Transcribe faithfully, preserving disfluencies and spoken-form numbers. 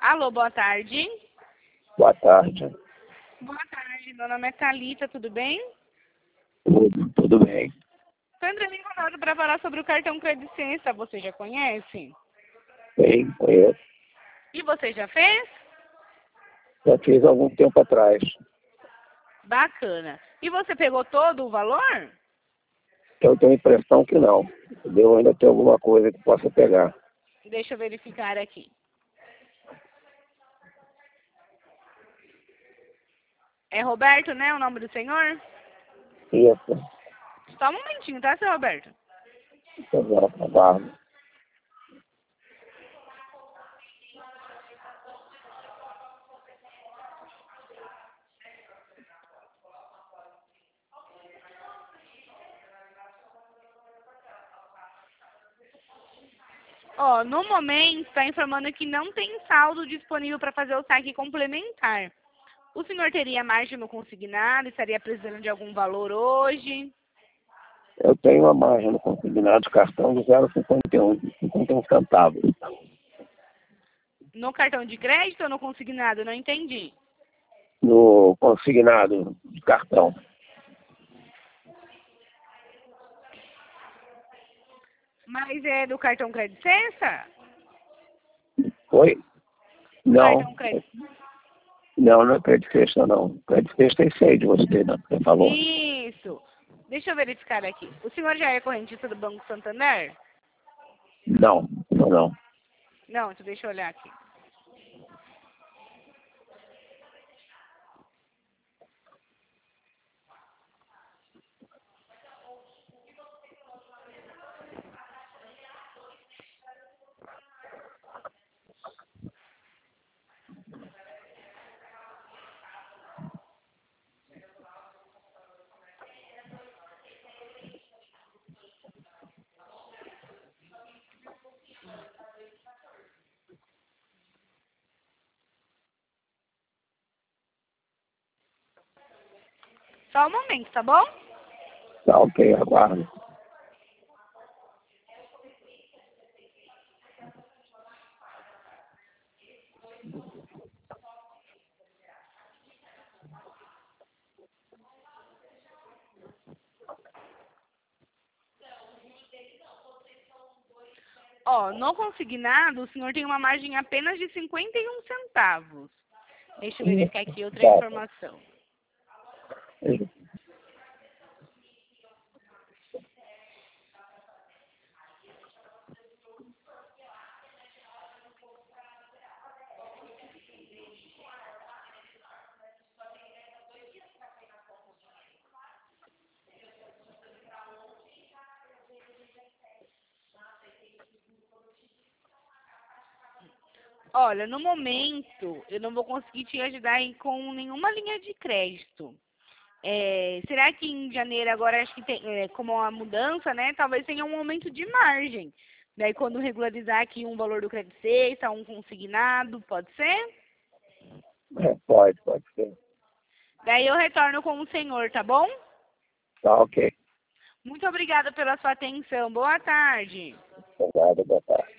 Alô, boa tarde. Boa tarde. Boa tarde, meu nome é Thalita, tudo bem? Tudo, tudo bem. Estou entrando em contato para falar sobre o cartão Credicência, você já conhece? Bem, conheço. E você já fez? Já fiz há algum tempo atrás. Bacana. E você pegou todo o valor? Eu tenho a impressão que não. Eu ainda tenho alguma coisa que possa pegar. Deixa eu verificar aqui. É Roberto, né, o nome do senhor? Isso. Só um momentinho, tá, seu Roberto? Agora trabalho. Ó, no momento, está informando que não tem saldo disponível para fazer o saque complementar. O senhor teria margem no consignado? Estaria precisando de algum valor hoje? Eu tenho uma margem no consignado de cartão de zero vírgula cinquenta e um centavos. No cartão de crédito ou no consignado? Não entendi. No consignado de cartão. Mas é do cartão Credicência? Foi? O Não. cartão Credicência. Não, não é Credicência, não. Credicência tem seis de você, né? Você falou. Isso. Deixa eu verificar aqui. O senhor já é correntista do Banco Santander? Não, não, não. Não, então deixa eu olhar aqui. Só um momento, tá bom? Tá ok, aguardo. Ó, no consignado, o senhor tem uma margem apenas de cinquenta e um centavos. Deixa eu verificar aqui outra Tá. informação. Olha, no momento, eu não vou conseguir te ajudar aí com nenhuma linha de crédito. É, será que em janeiro agora, acho que tem, é, como a mudança, né, talvez tenha um aumento de margem. Daí quando regularizar aqui um valor do Credicência, um consignado, pode ser? É, pode, pode ser. Daí eu retorno com o senhor, tá bom? Tá ok. Muito obrigada pela sua atenção. Boa tarde. Obrigado, boa tarde.